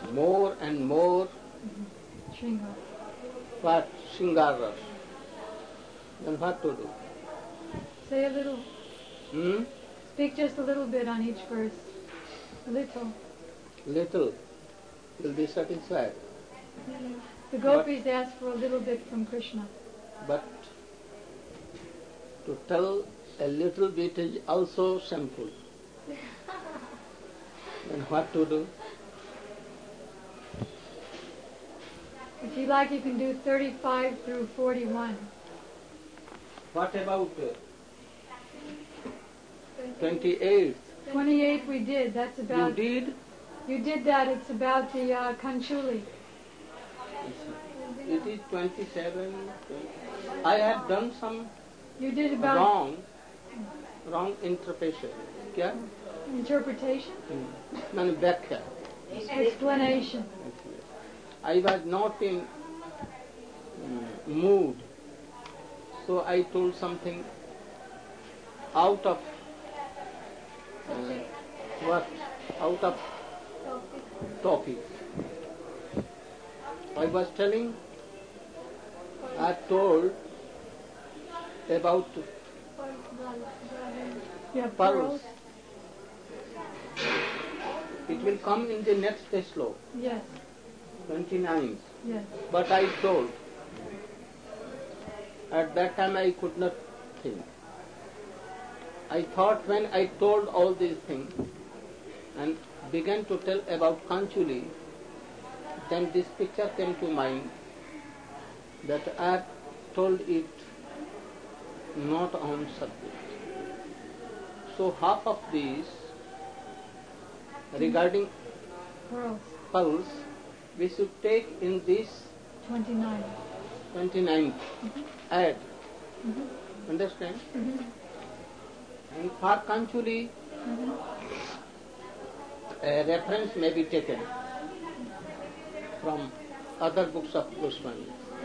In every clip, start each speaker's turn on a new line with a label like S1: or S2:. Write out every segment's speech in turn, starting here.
S1: more and more
S2: Shringa.
S1: what Shingaras. Then what to do?
S2: Say a little.
S1: Hmm?
S2: Speak just a little bit on each verse. A little.
S1: Little. Will be satisfied.
S2: The gopis ask for a little bit from Krishna.
S1: But to tell a little bit is also shameful. Then what to do?
S2: If you like, you can do 35 through 41.
S1: What about 28th?
S2: 28 we did. That's
S1: You
S2: about.
S1: did?
S2: You did that. It's about the Kanchuli.
S1: It is 27. I have done some
S2: You did about
S1: wrong interpretation. क्या?
S2: interpretation,
S1: मैंने व्याख्या.
S2: explanation.
S1: I was not in mood, so I told something out of out of topic. I was telling, I told about
S2: Yeah,
S1: pearls. It will come in the next slope,
S2: Yes,
S1: 29.
S2: yes.
S1: But I told, at that time I could not think. I thought when I told all these things and began to tell about Kanchuli, then this picture came to mind that I have told it not on subject. So half of these regarding
S2: Pearls,
S1: pearls we should take in this
S2: 29.
S1: 29th ad. Understand? And for Kanchuli, a reference may be taken from other books of Goswami.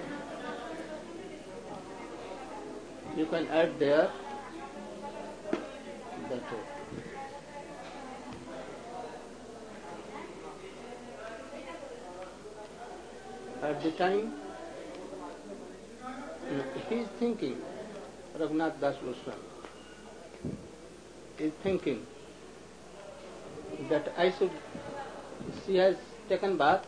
S1: You can add there that. At the time, he is thinking, Raghunath Das Goswami is thinking that I should, she has taken bath,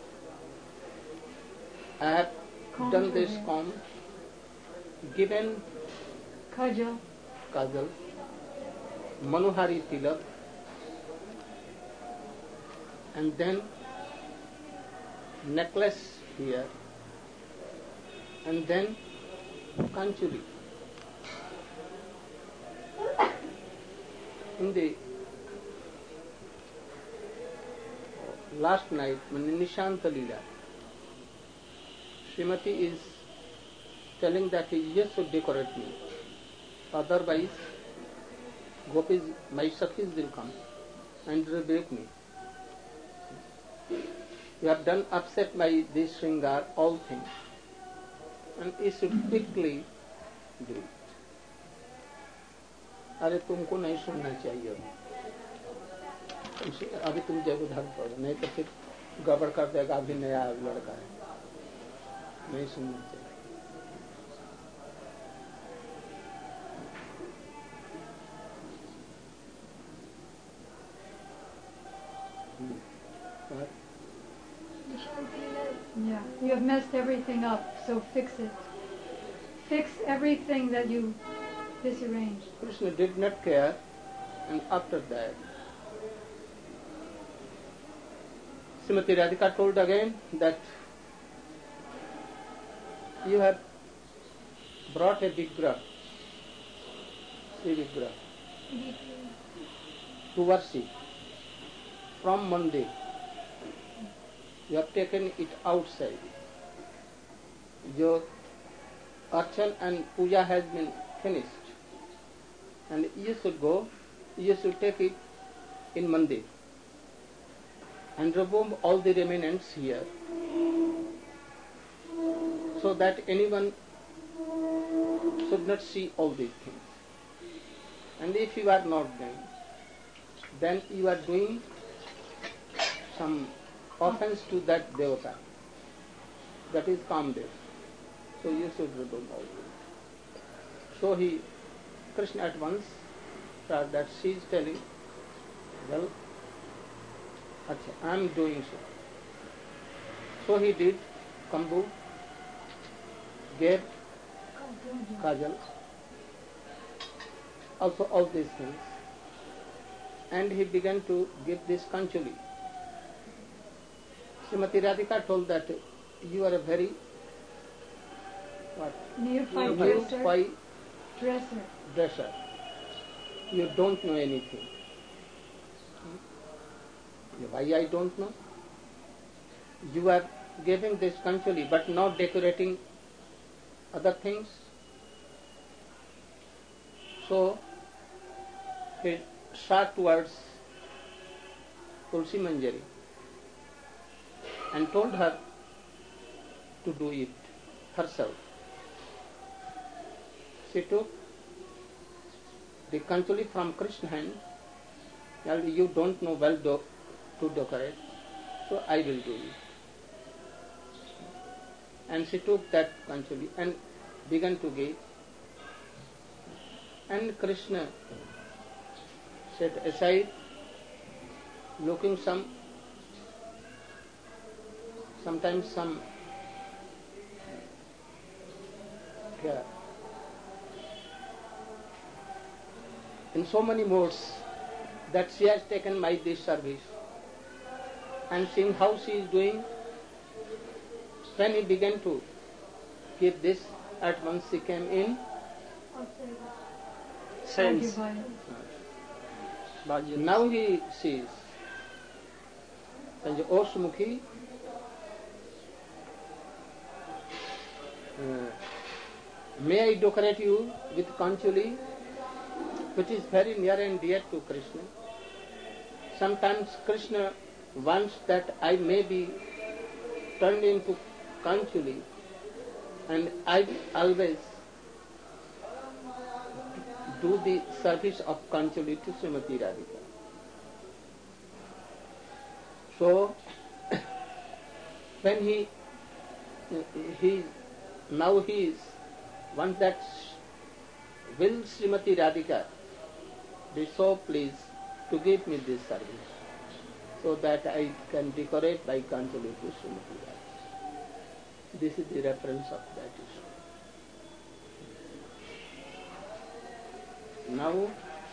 S1: I have done this comb, given
S2: Kajal,
S1: kajal, Manohari tilak, and then necklace here, and then Kanchuli. In the last night, when Nishanta Leela, Srimati is telling that he just should decorate me. Otherwise, Gopis, my Sakhis will come and rebuke me. You have done upset by this Shringar, all things, and you should quickly do it. अरे तुमको नहीं सुनना चाहिए अभी तुम जब उधर पड़ो नहीं तो फिर गड़बड़ कर देगा अभी नया लड़का है नहीं सुनना चाहिए
S2: yeah. You have messed everything up, so fix it. Fix everything that you disarranged.
S1: Krishna did not care, and after that Srimati Radhika told again that you have brought a Vigraha, Sri Vigraha, to worship from Mandir. You have taken it outside. Your archan and puja has been finished, and you should go, you should take it in Mandir and remove all the remnants here so that anyone should not see all these things. And if you are not doing, then you are doing some offense to that devata. That is Kamdev. So you should remove all this. So Krishna at once thought that she is telling, well, I am doing so. So he did Kambu, gave Kajal, also all these things. And he began to give this Kanchuli. Srimati Radhika told that you are a very neophyte dresser. You don't know anything. Why I don't know? You are giving this Kanchuli but not decorating other things. So he shot towards Tulsi Manjari and told her to do it herself. She took the Kanchuli from Krishna's hand. Well, you don't know well to decorate, so I will do it. And she took that Kanchuli and began to give. And Krishna sat aside, looking sometimes some in so many modes that she has taken my this service, and seeing how she is doing, when he began to give this, at once she came in sense. Now he sees, O Sumukhi, may I decorate you with Kanchuli, which is very near and dear to Krishna. Sometimes Krishna wants that I may be turned into Kanchuli, and I always do the service of Kanchuli to Srimati Radhika. So, when he is one that will Srimati Radhika be so pleased to give me this service, so that I can decorate by Kanchuli to Srimati Radhika. This is the reference of that issue. Now,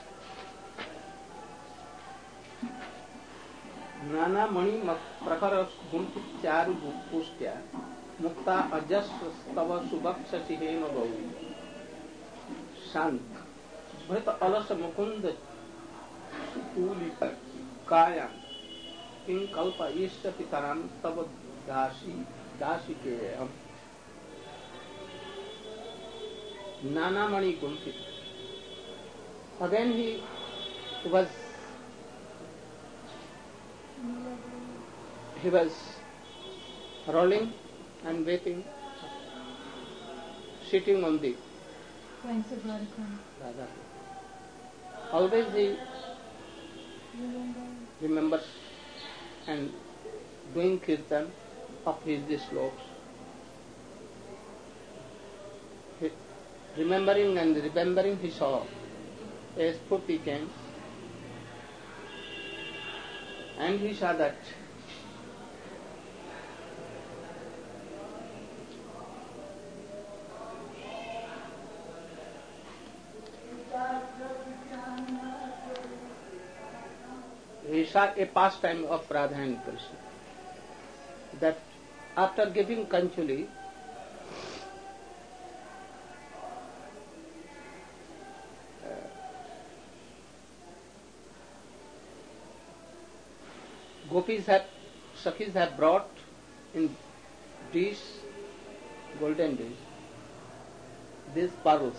S1: Nana Mani Prakara Gunti Charu Pustya Mukta Ajas Stava Subhaksati Hema Bahu Sant Bhata Alasa Mukunda Tuli Kaya King Kalpa Ishta Pitaram Tava Dasi Ke Nana Mani Gunti. Again he was rolling and waiting, sitting on the
S2: Thanks of Radha.
S1: Always he remembers and doing kirtan of his slokas. Remembering he saw a Spurti came, and he saw that he saw a pastime of Radha and Krishna, that after giving Kanchuli, Sakhis have brought in dish, golden dish, these pearls.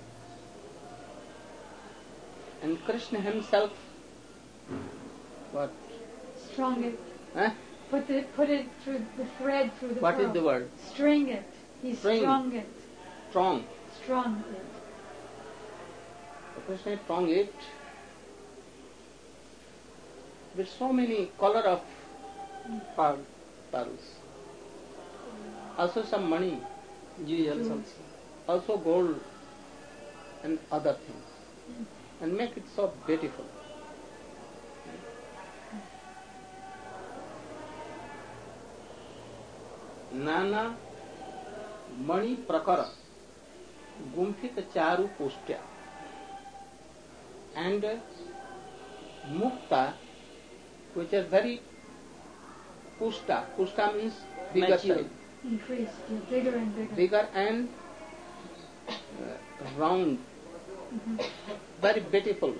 S1: And Krishna himself, what?
S2: Strung it.
S1: Huh?
S2: Put it through the thread through the
S1: What
S2: pearl.
S1: is the word?
S2: String it. He strung it.
S1: Strong.
S2: Strung it.
S1: Krishna strung it with so many color of pearls. Also some money,
S3: Jewels also.
S1: also gold and other things, and make it so beautiful. नाना मणि प्रकर गुंफित चारु पुष्ट्या, and mukta, which is very pushta. Pushta means bigger
S3: Mature.
S1: size,
S2: Increased, bigger and bigger.
S1: bigger and round, very beautiful.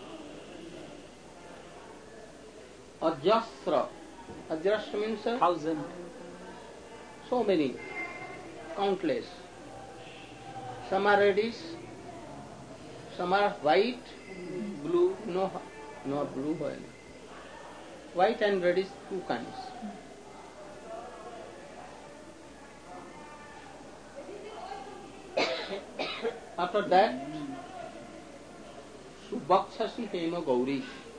S1: Ajasra, ajasra means
S3: 1,000.
S1: so many, countless. Some are reddish, some are white, blue, no blue, white and reddish, two kinds. After that, Subhakshasi Hema Gauri.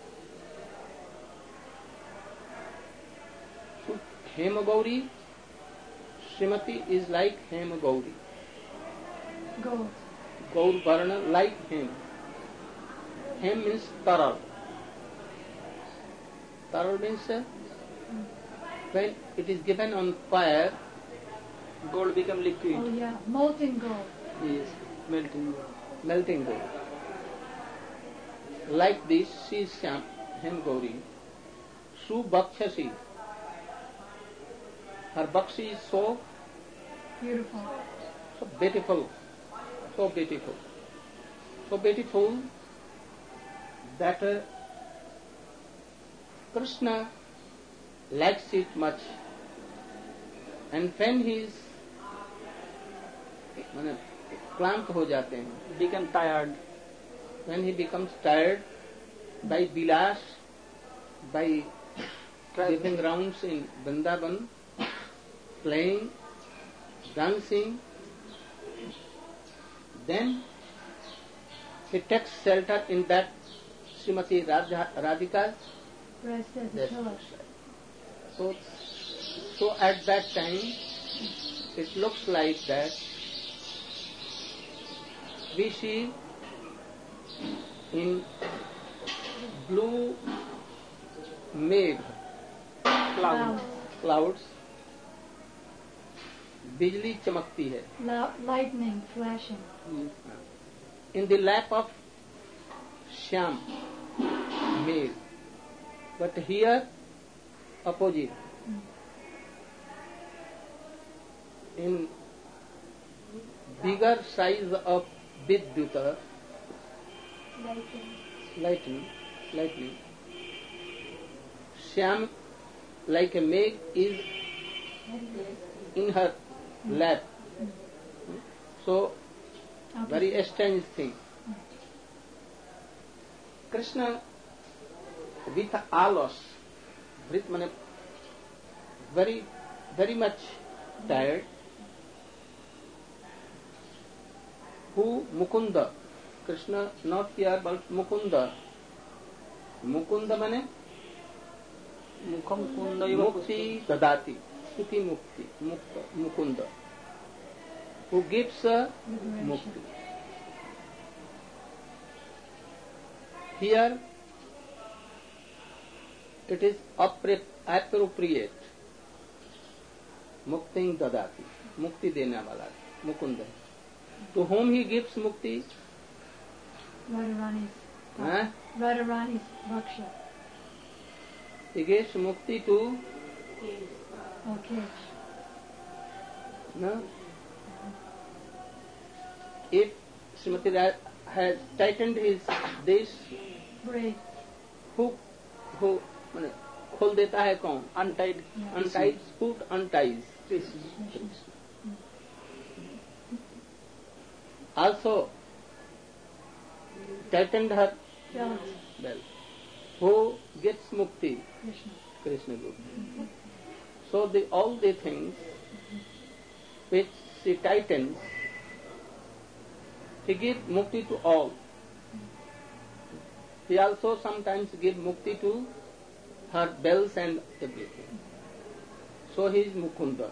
S1: Hema Gauri, Srimati is like Hema Gauri.
S2: Gold.
S1: Gaur Varna like Hem. Hem means taral. Taral means when it is given on fire,
S3: Gold become liquid.
S2: Oh yeah, molten gold.
S3: Yes, melting gold.
S1: melting gold. Like this, she is Hem Gauri. Subhakshasi. Her bakshi is so
S2: Beautiful.
S1: beautiful, so beautiful, so beautiful that Krishna likes it much. And when he is क्लांत हो जाते हैं,
S3: Become tired.
S1: when he becomes tired by Vilas, by giving rounds in Vrindavan, playing, dancing, then he takes shelter in that Srimati Radhika's
S2: Rest as a
S1: Yes.
S2: pillar.
S1: So at that time, it looks like that we see in blue meg clouds, बिजली चमकती है.
S2: Lightning flashing.
S1: In the lap of Shyam, male. But here, opposite. In bigger size of Vidyuta, lightning, Shyam, like a meg, is in her lap. So, very strange thing. Krishna, with alus, very, very much tired. Who Mukunda? Krishna not here but Mukunda. Mukunda mane
S3: Mukham kunda
S1: Mukti Dadati. Sthiti Mukti. Mukunda. Who gives Mukti. Here it is appropriate. Mukti Dadati. Mukti dena wala. Mukunda. To whom he gives Mukti?
S2: Radharani's Bhaksha.
S1: He gives Mukti to
S2: Okay.
S1: no? If Srimati Radha has tightened this,
S2: Braid.
S1: who खोल देता है कौन?
S3: untied.
S1: Unties, foot unties. Also tightened her
S2: Belt.
S1: belt. Who gets mukti?
S2: Krishna.
S1: Krishna Guru. So all the things which she tightens, he gives mukti to all. He also sometimes gives mukti to her bells and everything. So he is Mukunda.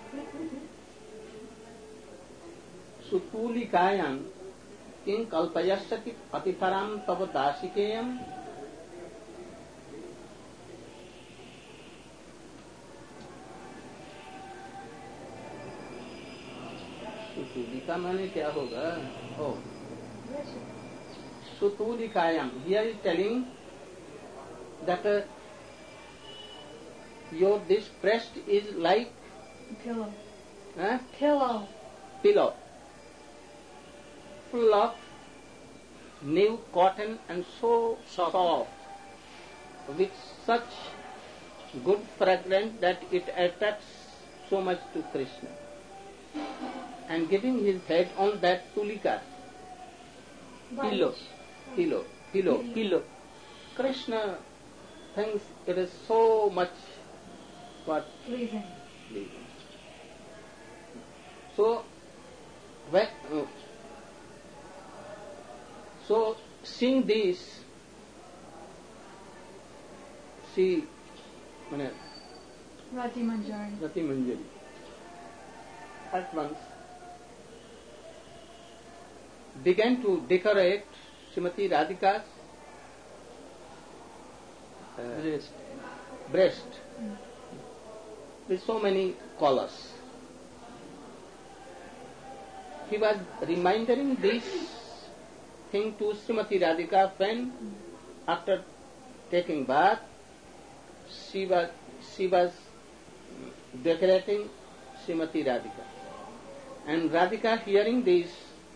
S1: Sutulikayan king kalpayasati patiparam tava dasikeyam. सुतूलिका माने क्या होगा? Oh, Sutulikayam. Here is telling that your this breast is like
S2: Pillow.
S1: eh,
S2: Pillow.
S1: pillow, full of new cotton and so soft, with such good fragrance that it attracts so much to Krishna. And giving his head on that tulika, pillow. Krishna thinks it is so much what
S2: Pleasing.
S1: pleasing. So, when, so seeing this, she,
S2: Rati Manjari.
S1: Rati Manjari, at once began to decorate Srimati Radhika's breast with so many collars. He was reminding this thing to Srimati Radhika when, after taking bath, she was decorating Srimati Radhika. And Radhika, hearing this,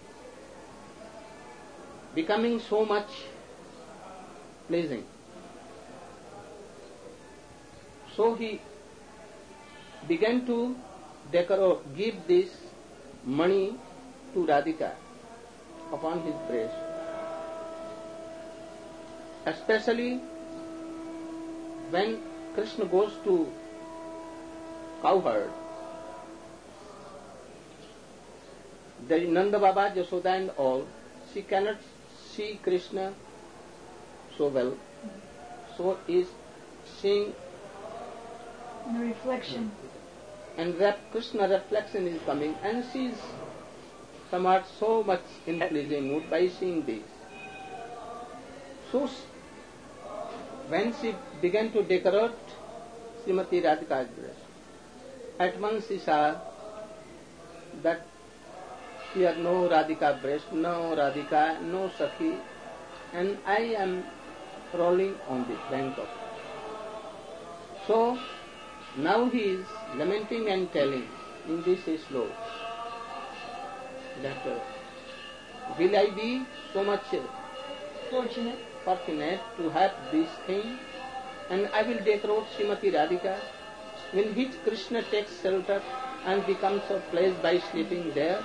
S1: becoming so much pleasing. So he began to give this money to Radhika upon his breast. Especially when Krishna goes to cowherd, there is Nanda Baba, Yashoda and all, she cannot see Krishna so well, so is seeing
S2: The reflection.
S1: and Krishna reflection is coming, and she is somewhat so much in pleasing mood by seeing this. So when she began to decorate Srimati Radhika's breast, at once she saw that here no Radhika breast, no Radhika, no Sakhi, and I am rolling on the bank of it. So now he is lamenting and telling in this sloka that will I be so much fortunate to have this thing, and I will decorate Srimati Radhika, in which Krishna takes shelter and becomes a place by sleeping there.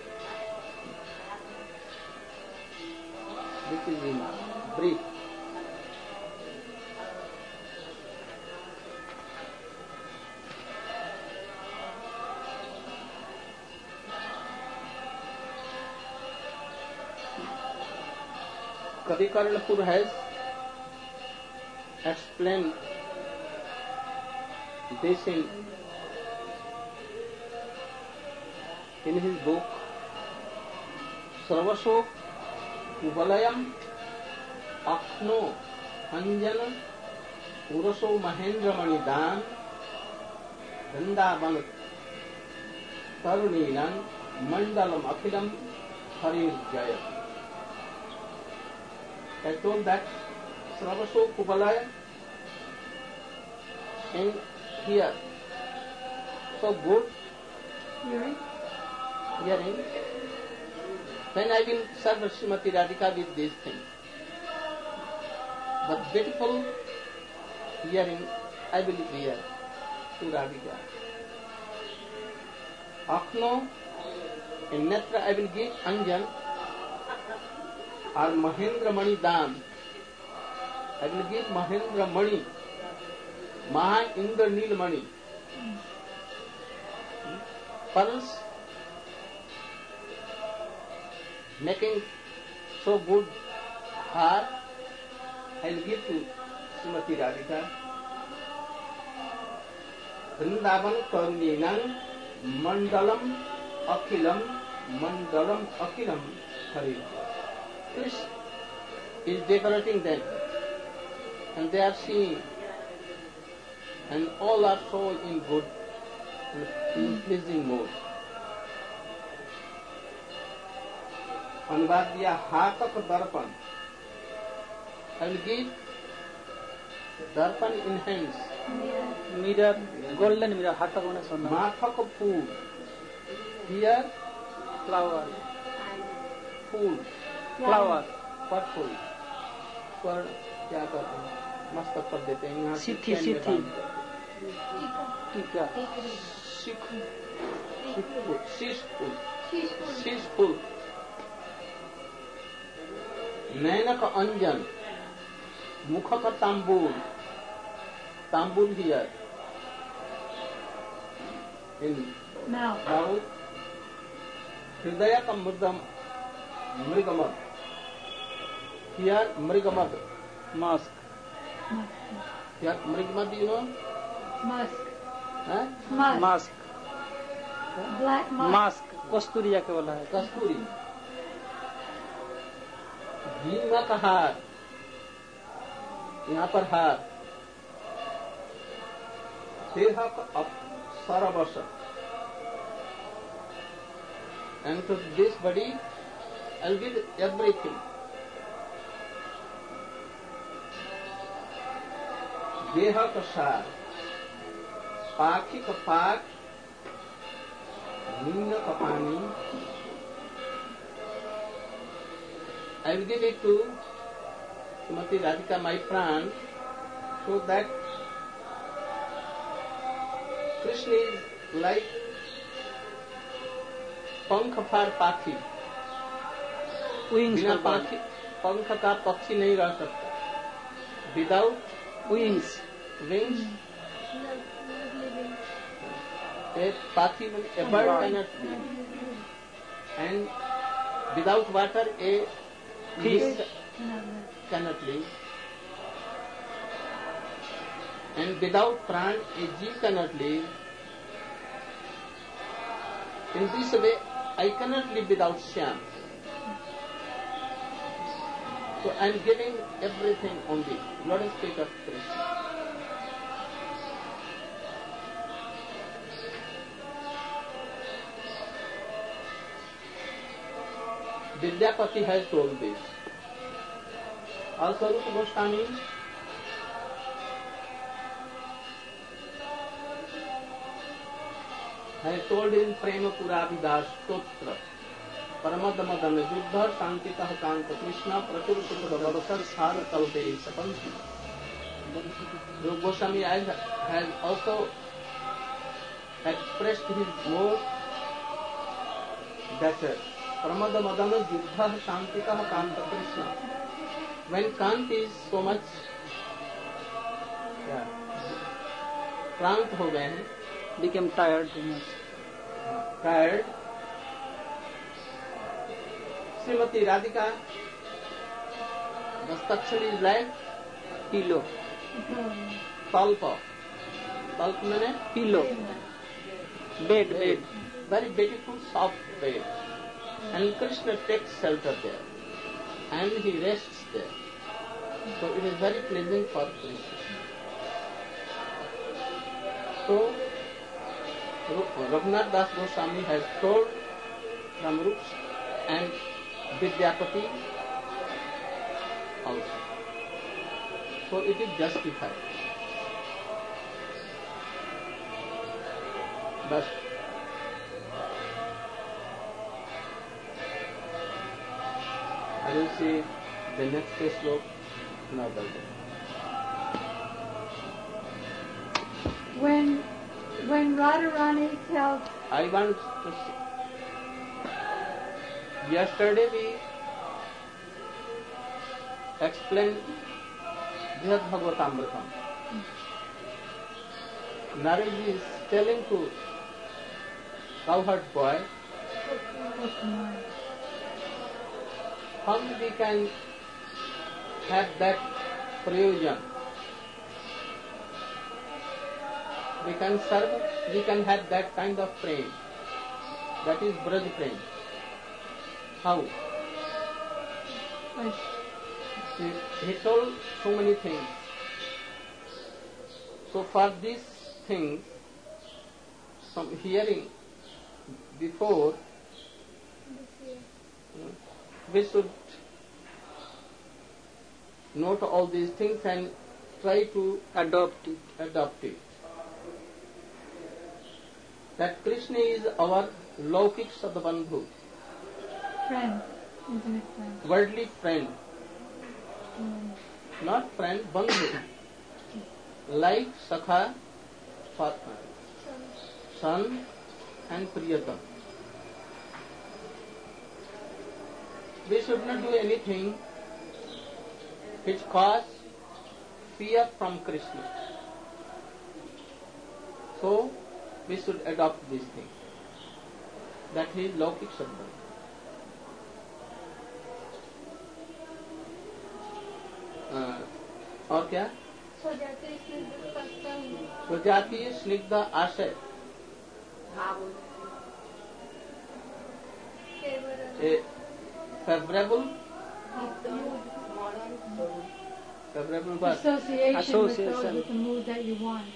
S1: This is in brief. Kavi Karnapur has explained this in his book Sarvasok Kuvalayam Akhno Anjana Uraso Mahendra Manidan Vrindavan Tarunilan Mandalam Akhilam Harir Jaya. I told that Sarvaso Kubalaya and here so good hearing when I will serve Srimati Radhika with these things. But beautiful hearing I will hear to Radhika. Akhno in Netra I will give Anjan or Mahendra Mani Dam. I will give Mahendra Mani, Maha Indra Nil Mani, pearls, making so good heart, I will give to Srimati Radhika. Vrindavan Karuninam Mandalam Akilam Hari. Krishna is decorating them, and they are seeing, and all are so in good, in pleasing mood. अनुवाद दिया हाथक दर्पण. I will give darpan in hands.
S3: Mirror, golden mirror, hatak one sonna.
S1: माथक फूल. Here
S3: Flower,
S1: fool.
S3: flower.
S1: पर फूल. पर क्या करते हैं? मस्तक पर देते हैं. यहाँ
S3: सिथी, सिथी. टीका.
S1: शीश फूल. नैनक अंजन. मुखक तांबूल. Tambul here in mouth. Hridayaka mrigamad. Here mrigamad.
S3: Mask.
S1: Here mrigamad, you know?
S2: Musk.
S1: Huh?
S3: Mask.
S2: Black musk.
S3: Mask. कस्तूरी जाके बोला है.
S1: कस्तूरी. भीमा का हार. यहाँ पर हार. Sarabasa. And to this body, I'll give everything. Deha ka sar, Pakhi ka pak, Nina ka pani. I will give it to Srimati Radhika, my pran, so that Krishna is like पंख फार पाखी.
S3: Wings.
S1: बिना पाखी पंख का पक्षी नहीं रह सकता. Without
S3: Wings.
S1: wings, a पाखी, a bird cannot live. And without water, a fish cannot live. And without pran, a jeev cannot live. In this way, I cannot live without Shyam. So I am giving everything only. Let us speak of Krishna. Vidyapati has told this. Also, Rupa Goswami has told in Prema Puravidas Stotra, Paramada Madana Juddha Shantitah Kanta Krishna Pratur Sukha Varasar Sara Kalpe Sapanti. Rupa Goswami has also expressed his mood that Paramada Madana Juddha Shantitah Kanta Krishna. When Kant is so much क्रांत हो गए हैं,
S3: became tired too much.
S1: Tired. Srimati Radhika, Dastakshar is like
S3: Pillow.
S1: Talpa. Talpa means
S3: Pillow. Bed.
S1: Very beautiful, soft bed. And Krishna takes shelter there. And he rests there. So it is very pleasing for Krishna. So Raghunath Das Goswami has told from Rups and Vidyapati also. So it is justified. But I will see the next sloka another day.
S2: When Radharani tells...
S1: I want to see. Yesterday we explained Brihad Bhagavatamritam. Narayana is telling to cowherd boy how we can have that prayojan. we can serve, we can have that kind of prem. That is Braj prem. How?
S2: Right.
S1: He told so many things. So for these things, from hearing before, we should note all these things and try to
S3: adopt it.
S1: That Krishna is our Laukik Sadbandhu,
S2: Friend, intimate friend.
S1: worldly friend, not friend, Bandhu, like Sakha, son and Priyata. We should not do anything which cause fear from Krishna. So, we should adopt this thing. That is Laukik Sadbandhu. और क्या? स्वजातीय स्निग्ध आशय, favorable but
S2: Association with those with the mood that you want.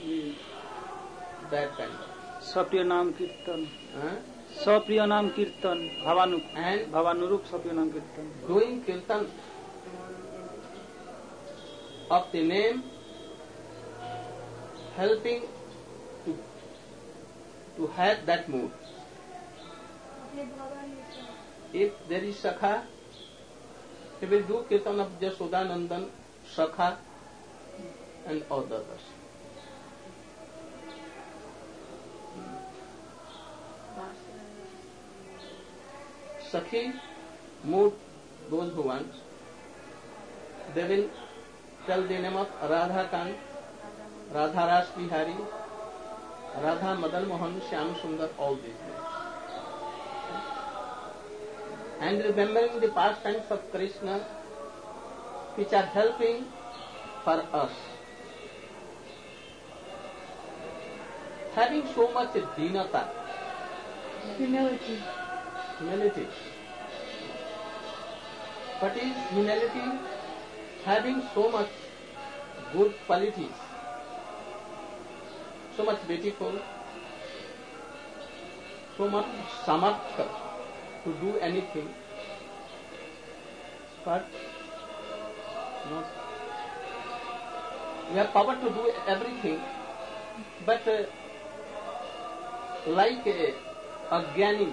S1: that kind of.
S3: स्वप्रिय नाम कीर्तन,
S1: Huh?
S3: स्वप्रिय नाम कीर्तन,
S1: And
S3: भावानुरूप स्वप्रिय नाम कीर्तन.
S1: doing kirtan of the name, helping to have that mood. If there is Sakha, he will do kirtan of Jasodanandan, Sakha and all the others. Sakhi mood those who want. They will tell the name of Radha Kant, Radha Ras Bihari, Radha Madan Mohan, Shyam Sundar, all these names. And remembering the pastimes of Krishna, which are helping for us. Having so much dinata,
S2: Humility.
S1: humility. What is humility? Having so much good qualities, so much beautiful, so much samartha to do anything, but not. We have power to do everything, but like a Jnani,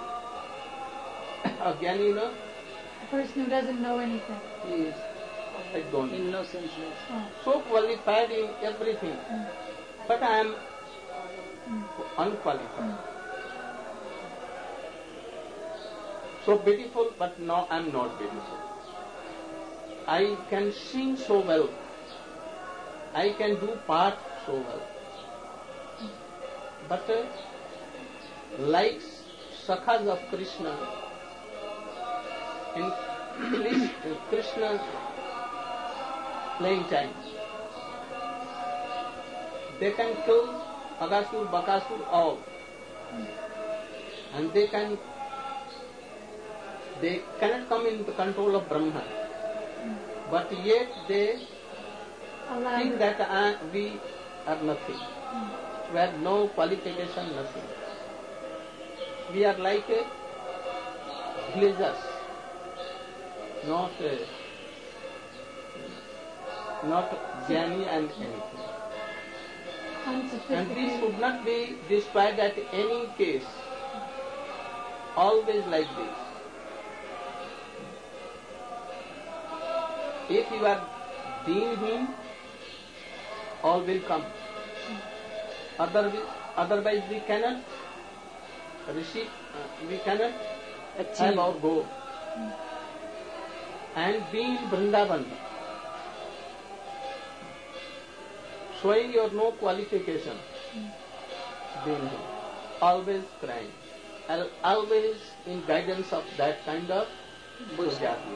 S1: you know,
S2: A person who doesn't know anything.
S3: He is
S1: I don't know.
S3: innocenceless.
S2: Oh.
S1: So qualified in everything, but I am unqualified. So beautiful, but no, I am not beautiful. I can sing so well. I can do part so well. But like Sakhas of Krishna, in Krishna playing time, they can kill Agasur, Bakasur, all. And they cannot come into control of Brahma. But yet they think that we are nothing. We have no qualification, nothing. We are like villagers, not Jnani and anything. And this should not be described at any case. Always like this. If you are Deenheen, all will come. Otherwise we cannot receive, we cannot have our go. And being Vrindavan, showing your no qualification, being always crying, always in guidance of that kind of Bhujati.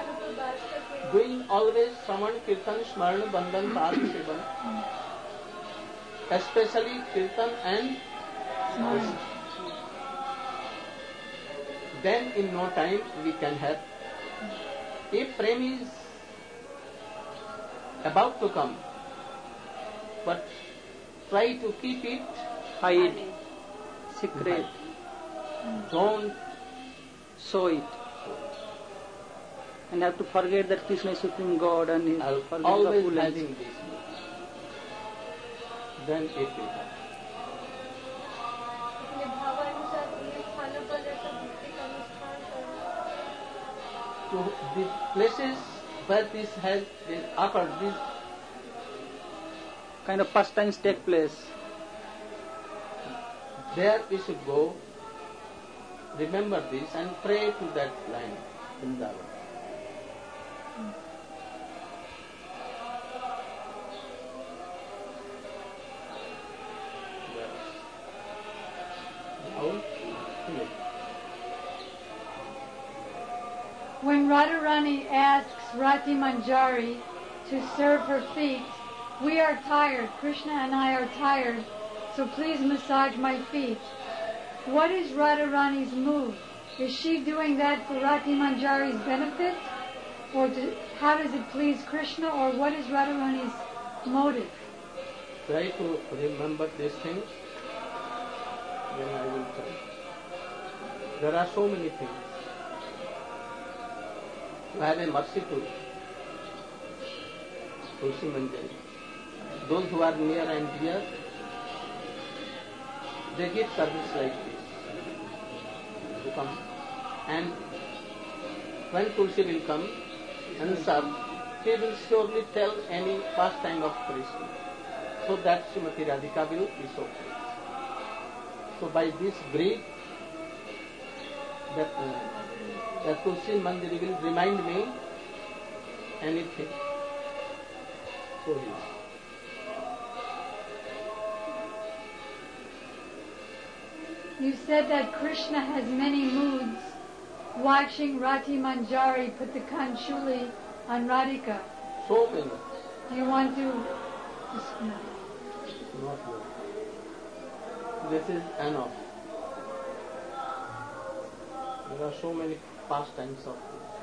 S1: Doing always Shravan, Kirtan, Smaran, Bandhan, Path, Sevan, especially Kirtan and
S2: Smaran.
S1: then in no time we can have. If prem is about to come, but try to keep it
S3: Hide, secret,
S1: don't
S3: show it. And have to forget that Krishna is Supreme God and he forget the
S1: always
S3: full
S1: having this. Then it will happen.
S4: अपने भावानुसार उन्हें स्थानों पर जैसा भक्ति का अनुष्ठान करना।
S1: To the places where this has been occurred, this
S3: kind of pastimes take place.
S1: there we should go, remember this and pray to that land, Vrindavan.
S2: When Radharani asks Rati Manjari to serve her feet, we are tired, Krishna and I are tired, so please massage my feet. What is Radharani's move? Is she doing that for Rati Manjari's benefit? Or how does it please Krishna? Or what is Radharani's motive?
S1: Try to remember these things, then I will tell. There are so many things. To have a mercy to Tulsi Manjari. Those who are near and dear, they give service like this. To come. And when Tulsi will come and serve, she will surely tell any pastime of Krishna, so that Srimati Radhika will be so pleased. So by this breed, that Tulsi Manjari will remind me anything. So yes.
S2: You said that Krishna has many moods. Watching Rati Manjari put the Kanchuli on Radhika.
S1: So many.
S2: Do you want to... No.
S1: Not good. This is enough. There are so many pastimes of this.